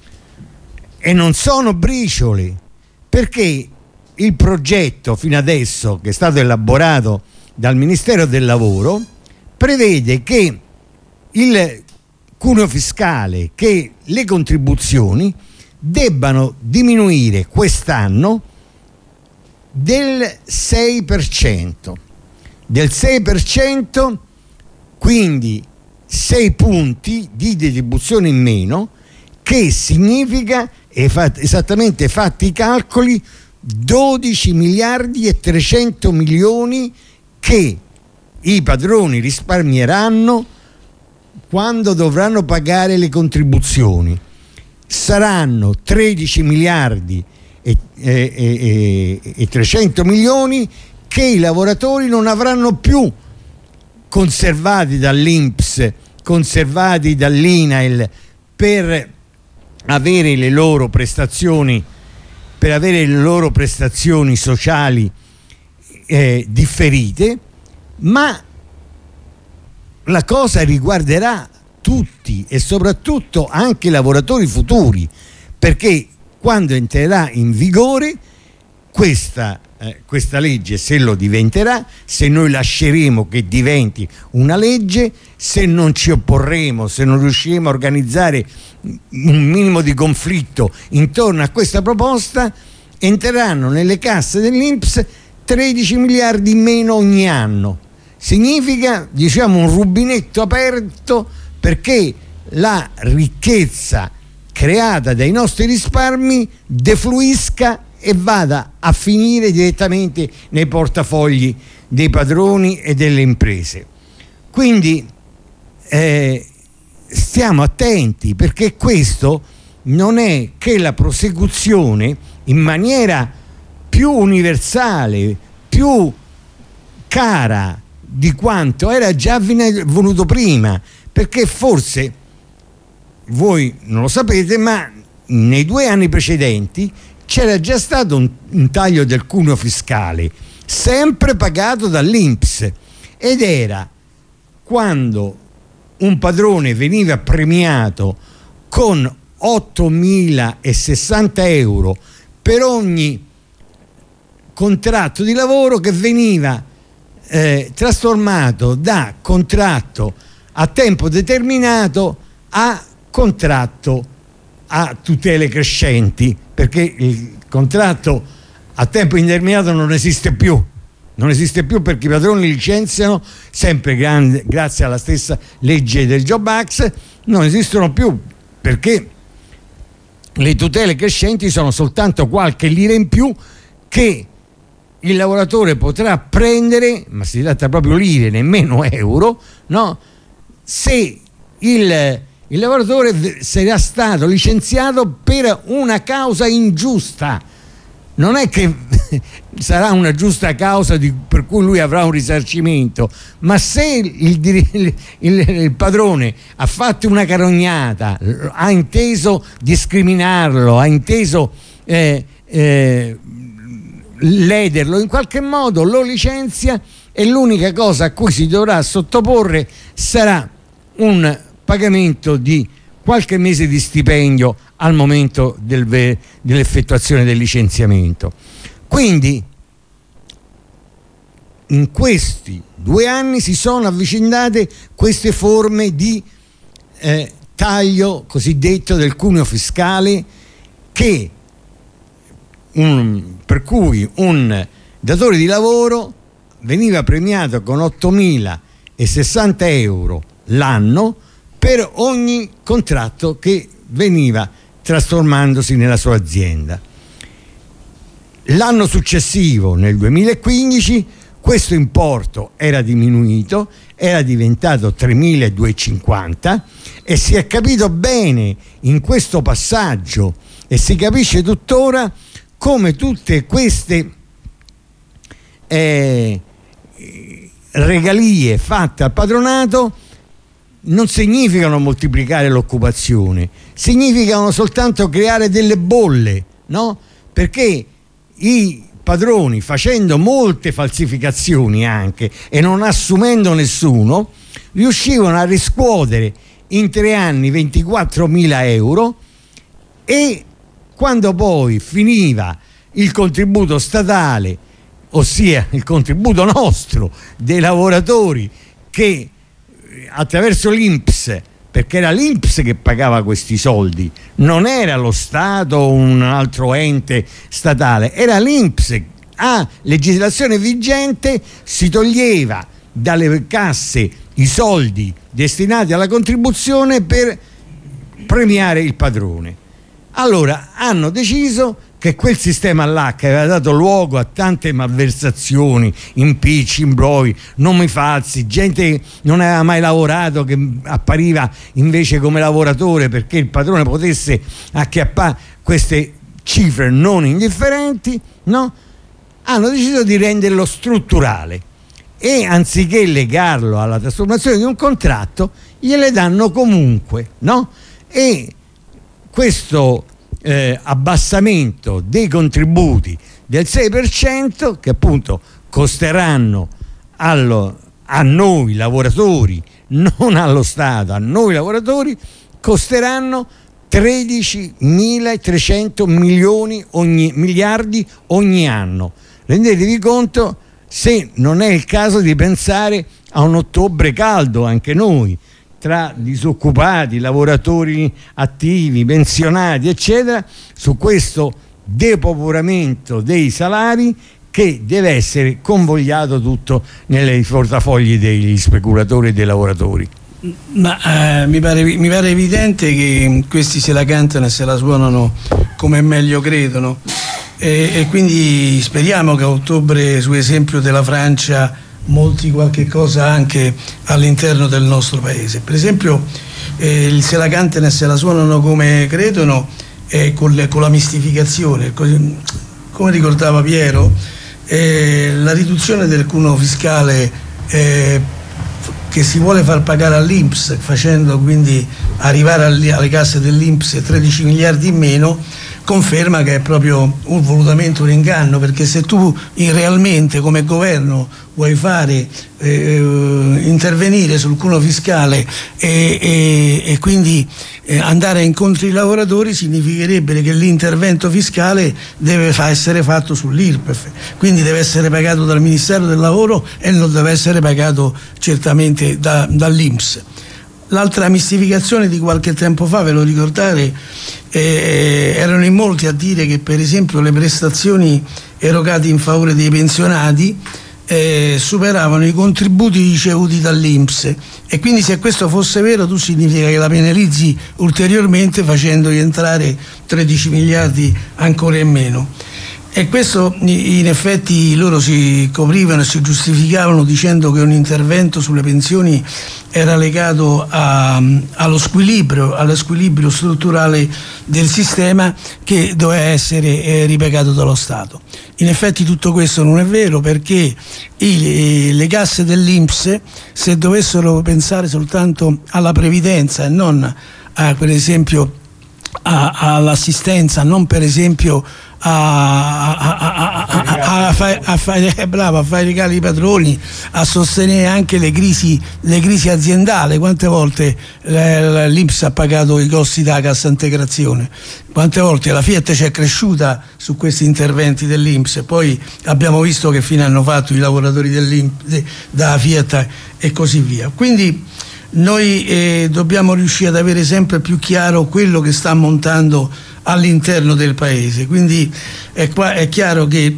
E non sono briciole, perché il progetto fino adesso che è stato elaborato dal Ministero del Lavoro prevede che il cuneo fiscale, che le contribuzioni debbano diminuire quest'anno del sei per cento, del sei per cento, quindi sei punti di detribuzione in meno, che significa, esattamente fatti i calcoli, dodici miliardi e trecento milioni che i padroni risparmieranno quando dovranno pagare le contribuzioni. Saranno tredici miliardi e, e, e, e trecento milioni che i lavoratori non avranno più conservati dall'I N P S, conservati dall'I N A I L per avere le loro prestazioni, per avere le loro prestazioni sociali eh, differite, ma la cosa riguarderà tutti e soprattutto anche i lavoratori futuri, perché quando entrerà in vigore questa, eh, questa legge, se lo diventerà, se noi lasceremo che diventi una legge, se non ci opporremo, se non riusciremo a organizzare un minimo di conflitto intorno a questa proposta, entreranno nelle casse dell'I N P S tredici miliardi in meno ogni anno. Significa, diciamo, un rubinetto aperto perché la ricchezza creata dai nostri risparmi defluisca e vada a finire direttamente nei portafogli dei padroni e delle imprese. Quindi eh, stiamo attenti, perché questo non è che la prosecuzione in maniera più universale, più cara di quanto era già venuto prima, perché forse voi non lo sapete, ma nei due anni precedenti c'era già stato un, un taglio del cuneo fiscale, sempre pagato dall'I N P S, ed era quando un padrone veniva premiato con ottomilasessanta euro per ogni contratto di lavoro che veniva eh, trasformato da contratto a tempo determinato a contratto a tutele crescenti, perché il contratto a tempo indeterminato non esiste più, non esiste più perché i padroni licenziano, sempre grande, grazie alla stessa legge del Job Act, non esistono più, perché le tutele crescenti sono soltanto qualche lira in più che il lavoratore potrà prendere, ma si tratta proprio lire, nemmeno euro, no? Se il, il lavoratore sarà stato licenziato per una causa ingiusta. Non è che sarà una giusta causa di, per cui lui avrà un risarcimento, ma se il, il, il, il padrone ha fatto una carognata, ha inteso discriminarlo, ha inteso eh, eh, lederlo in qualche modo, lo licenzia, e l'unica cosa a cui si dovrà sottoporre sarà un pagamento di qualche mese di stipendio al momento del, dell'effettuazione del licenziamento. Quindi in questi due anni si sono avvicendate queste forme di eh, taglio cosiddetto del cuneo fiscale, che un, per cui un datore di lavoro veniva premiato con ottomilasessanta euro l'anno per ogni contratto che veniva trasformandosi nella sua azienda. L'anno successivo, nel duemilaquindici, questo importo era diminuito, era diventato tremiladuecentocinquanta, e si è capito bene in questo passaggio, e si capisce tuttora, come tutte queste eh, regalie fatte al padronato non significano moltiplicare l'occupazione, significano soltanto creare delle bolle, no? Perché i padroni, facendo molte falsificazioni anche e non assumendo nessuno, riuscivano a riscuotere in tre anni ventiquattromila euro, e quando poi finiva il contributo statale, ossia il contributo nostro dei lavoratori, che attraverso l'I N P S, perché era l'I N P S che pagava questi soldi, non era lo Stato o un altro ente statale, era l'I N P S. A legislazione vigente si toglieva dalle casse i soldi destinati alla contribuzione per premiare il padrone. Allora hanno deciso che quel sistema là, che aveva dato luogo a tante malversazioni, impicci, imbrogli, nomi falsi, gente che non aveva mai lavorato che appariva invece come lavoratore perché il padrone potesse acchiappare queste cifre non indifferenti, no? Hanno deciso di renderlo strutturale, e anziché legarlo alla trasformazione di un contratto gliele danno comunque, no? E questo Eh, abbassamento dei contributi del sei per cento, che appunto costeranno allo, a noi lavoratori non allo Stato, a noi lavoratori, costeranno tredicimilatrecento milioni ogni, miliardi ogni anno. Rendetevi conto se non è il caso di pensare a un ottobre caldo anche noi, tra disoccupati, lavoratori attivi, pensionati, eccetera, su questo depoporamento dei salari che deve essere convogliato tutto nei portafogli degli speculatori e dei lavoratori.
Ma eh, mi, pare, mi pare evidente che questi se la cantano e se la suonano come meglio credono, e, e quindi speriamo che a ottobre, su esempio della Francia, molti qualche cosa anche all'interno del nostro paese. Per esempio eh, il se la cantano e se la suonano come credono eh, con, le, con la mistificazione, come ricordava Piero, eh, la riduzione del cuneo fiscale eh, che si vuole far pagare all'I N P S, facendo quindi arrivare alle casse dell'I N P S tredici miliardi in meno, conferma che è proprio un, volutamente un inganno, perché se tu in realmente come governo vuoi fare eh, intervenire sul cuneo fiscale e, e, e quindi eh, andare incontro ai lavoratori, significherebbe che l'intervento fiscale deve fa essere fatto sull'I R P E F, quindi deve essere pagato dal Ministero del Lavoro e non deve essere pagato certamente da, dall'I N P S. L'altra mistificazione di qualche tempo fa, ve lo ricordate, eh, erano in molti a dire che per esempio le prestazioni erogate in favore dei pensionati eh, superavano i contributi ricevuti dall'I N P S, e quindi se questo fosse vero tu significa che la penalizzi ulteriormente facendo rientrare tredici miliardi ancora in meno. E questo in effetti loro si coprivano e si giustificavano dicendo che un intervento sulle pensioni era legato a, allo squilibrio, allo squilibrio strutturale del sistema che doveva essere eh, ripagato dallo Stato. In effetti tutto questo non è vero, perché i, le casse dell'I N P S, se dovessero pensare soltanto alla previdenza e non a, per esempio a, all'assistenza, non per esempio a, a, a, a, a, fare, a, fare, eh, bravo, a fare i regali ai padroni, a sostenere anche le crisi, le crisi aziendali. Quante volte l'I N P S ha pagato i costi della cassa integrazione? Quante volte la Fiat ci è cresciuta su questi interventi dell'I N P S, e poi abbiamo visto che fine hanno fatto i lavoratori dell'I N P S, della Fiat e così via. Quindi noi eh, dobbiamo riuscire ad avere sempre più chiaro quello che sta montando all'interno del paese, quindi è, qua, è chiaro che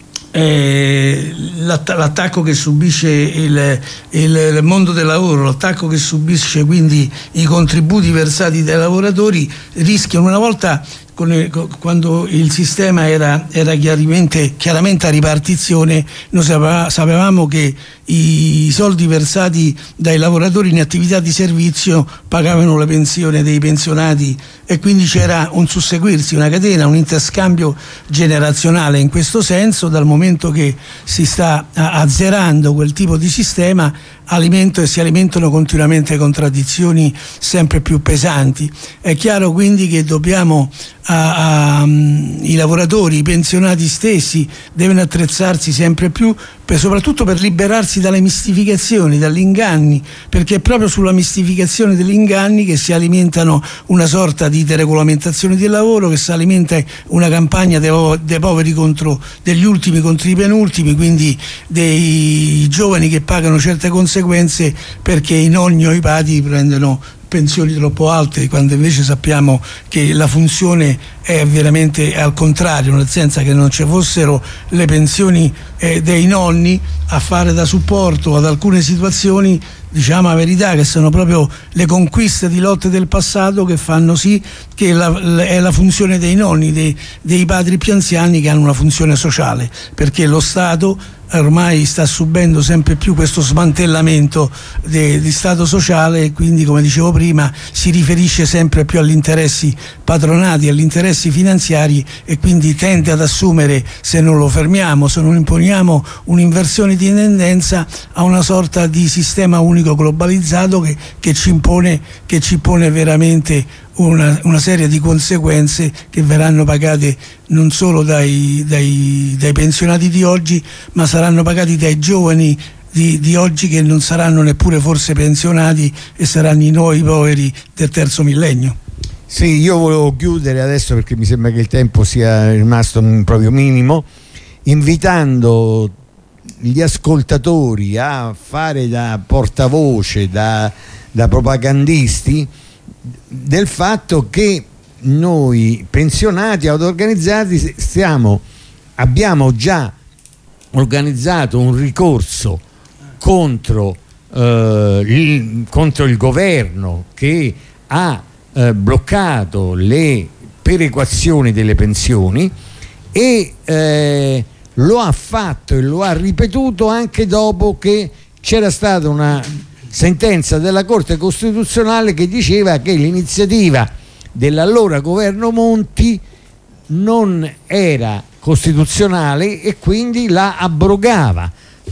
eh, l'att- l'attacco che subisce il, il, il mondo del lavoro, l'attacco che subisce quindi i contributi versati dai lavoratori, rischiano, una volta quando il sistema era, era chiaramente, chiaramente a ripartizione, noi sapevamo che i soldi versati dai lavoratori in attività di servizio pagavano le pensioni dei pensionati, e quindi c'era un susseguirsi, una catena, un interscambio generazionale in questo senso. Dal momento che si sta azzerando quel tipo di sistema, alimento e si alimentano continuamente contraddizioni sempre più pesanti. È chiaro quindi che dobbiamo a, a, i lavoratori, i pensionati stessi devono attrezzarsi sempre più, per, soprattutto per liberarsi dalle mistificazioni, dagli inganni, perché è proprio sulla mistificazione degli inganni che si alimentano una sorta di deregolamentazione del lavoro, che si alimenta una campagna dei, dei poveri contro degli ultimi contro i penultimi, quindi dei giovani che pagano certe conseguenze perché i nonni o i padri prendono pensioni troppo alte, quando invece sappiamo che la funzione è veramente al contrario, nel senso che non ci fossero le pensioni eh, dei nonni a fare da supporto ad alcune situazioni, diciamo la verità, che sono proprio le conquiste di lotte del passato che fanno sì che la, la, è la funzione dei nonni, dei, dei padri più anziani, che hanno una funzione sociale, perché lo Stato ormai sta subendo sempre più questo smantellamento de, di Stato sociale, e quindi, come dicevo prima, si riferisce sempre più agli interessi patronati, agli interessi finanziari, e quindi tende ad assumere, se non lo fermiamo, se non imponiamo un'inversione di tendenza, a una sorta di sistema unico globalizzato che, che ci impone, che ci pone veramente Una, una serie di conseguenze che verranno pagate non solo dai, dai, dai pensionati di oggi, ma saranno pagati dai giovani di, di oggi, che non saranno neppure forse pensionati e saranno i nuovi poveri del terzo millennio.
Sì, io volevo chiudere adesso, perché mi sembra che il tempo sia rimasto proprio minimo, invitando gli ascoltatori a fare da portavoce, da, da propagandisti del fatto che noi pensionati auto-organizzati stiamo, abbiamo già organizzato un ricorso contro, eh, il, contro il governo che ha eh, bloccato le perequazioni delle pensioni e eh, lo ha fatto e lo ha ripetuto anche dopo che c'era stata una sentenza della Corte Costituzionale che diceva che l'iniziativa dell'allora governo Monti non era costituzionale e quindi la abrogava.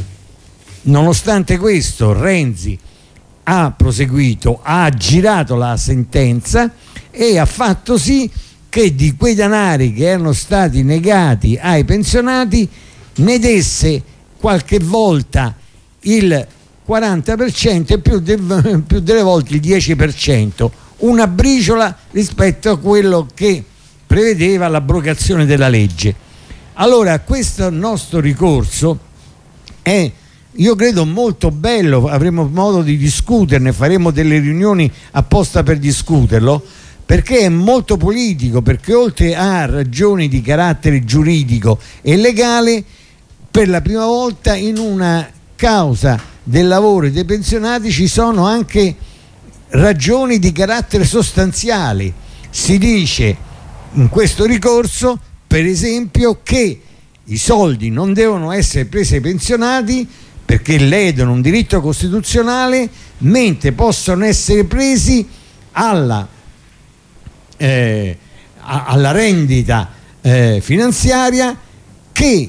Nonostante questo, Renzi ha proseguito, ha aggirato la sentenza e ha fatto sì che di quei denari che erano stati negati ai pensionati ne desse qualche volta il quaranta per cento e più, de, più delle volte il dieci per cento, una briciola rispetto a quello che prevedeva l'abrogazione della legge. Allora questo nostro ricorso è, io credo, molto bello, avremo modo di discuterne, faremo delle riunioni apposta per discuterlo, perché è molto politico, perché oltre a ragioni di carattere giuridico e legale, per la prima volta in una causa del lavoro e dei pensionati ci sono anche ragioni di carattere sostanziale. Si dice in questo ricorso, per esempio, che i soldi non devono essere presi ai pensionati perché ledono un diritto costituzionale, mentre possono essere presi alla, eh, alla rendita eh, finanziaria che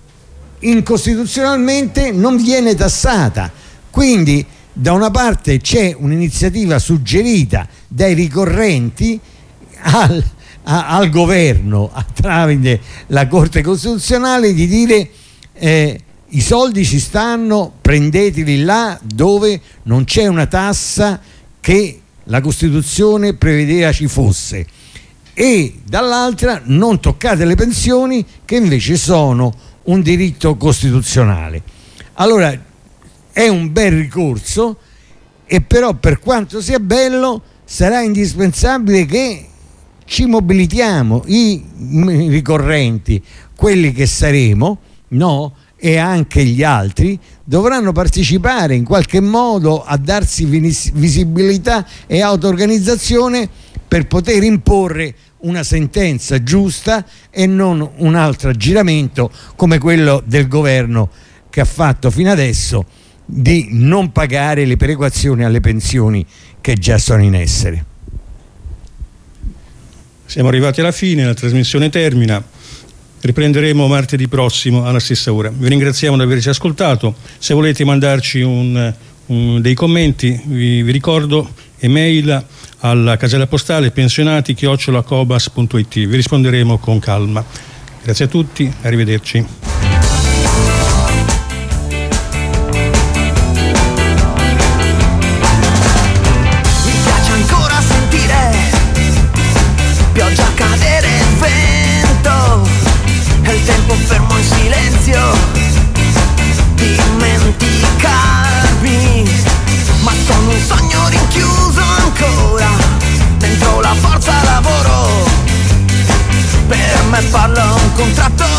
incostituzionalmente non viene tassata. Quindi da una parte c'è un'iniziativa suggerita dai ricorrenti al, a, al governo tramite la Corte Costituzionale di dire eh, i soldi ci stanno, prendeteli là dove non c'è una tassa che la Costituzione prevedeva ci fosse, e dall'altra non toccate le pensioni che invece sono un diritto costituzionale. Allora è un bel ricorso, e però per quanto sia bello sarà indispensabile che ci mobilitiamo, i ricorrenti, quelli che saremo, no? E anche gli altri dovranno partecipare in qualche modo a darsi visibilità e auto-organizzazione per poter imporre una sentenza giusta e non un altro aggiramento come quello del governo che ha fatto fino adesso di non pagare le perequazioni alle pensioni che già sono in essere.
Siamo arrivati alla fine, la trasmissione termina. Riprenderemo martedì prossimo alla stessa ora. Vi ringraziamo di averci ascoltato. Se volete mandarci un, un, dei commenti, vi, vi ricordo email alla casella postale pensionati chiocciola cobas punto it. Vi risponderemo con calma. Grazie a tutti, arrivederci.
Mi piace ancora sentire pioggia cadere, il vento e il tempo fermo in silenzio, dimenticarmi, ma sono un sogno rinchiuso ancora dentro la forza lavoro. Per me parla un contratto